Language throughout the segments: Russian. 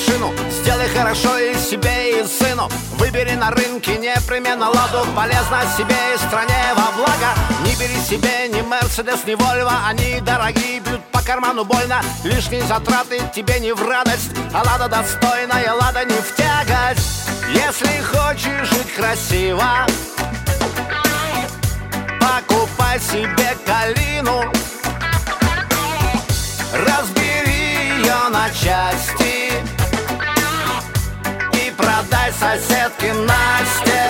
машину. Сделай хорошо и себе, и сыну. Выбери на рынке непременно ладу. Полезно себе и стране во благо. Не бери себе ни Мерседес, ни Вольво. Они дорогие, бьют по карману больно. Лишние затраты тебе не в радость. А лада достойная, лада не в тягость. Если хочешь жить красиво, покупай себе Калину. Разбери ее на части и продай соседке Насте.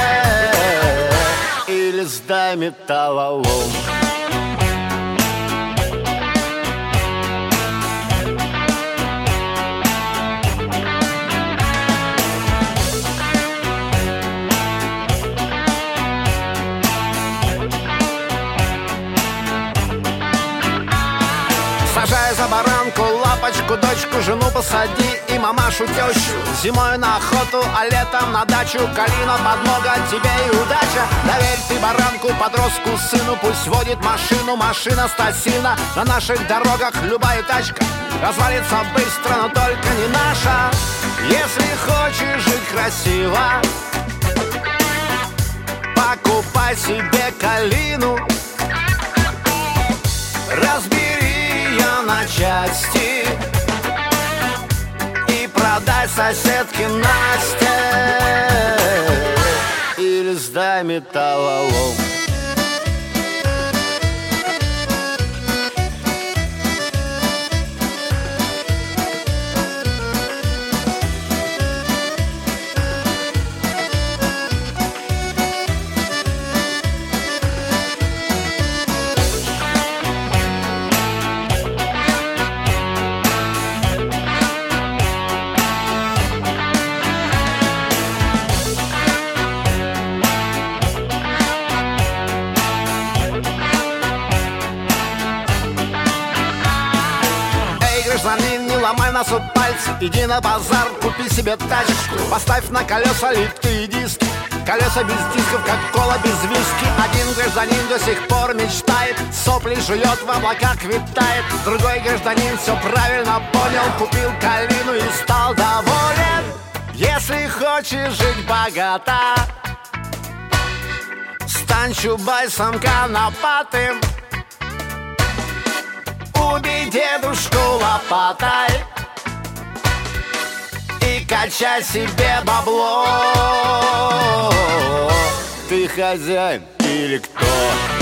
Или сдай металлолом. Сажай за баранку лапочку, дочку, жену посади и мамашу тещу. Зимой на охоту, а летом на дачу. Калина, подмога тебе и удача. Доверь ты баранку подростку, сыну. Пусть водит машину, машина стасильна. На наших дорогах любая тачка развалится быстро, но только не наша. Если хочешь жить красиво, покупай себе Калину. Разбери ее на части и продай соседке Насте. Или сдай металлолом. Гражданин, не ломай носу пальцы. Иди на базар, купи себе тачку. Поставь на колеса литые диски. Колеса без дисков, как кола без виски. Один гражданин до сих пор мечтает, сопли жует, в облаках витает. Другой гражданин все правильно понял, купил Калину и стал доволен. Если хочешь жить богато, стань чубайсом конопатым. Убей дедушку лопатой и качай себе бабло. Ты хозяин или кто?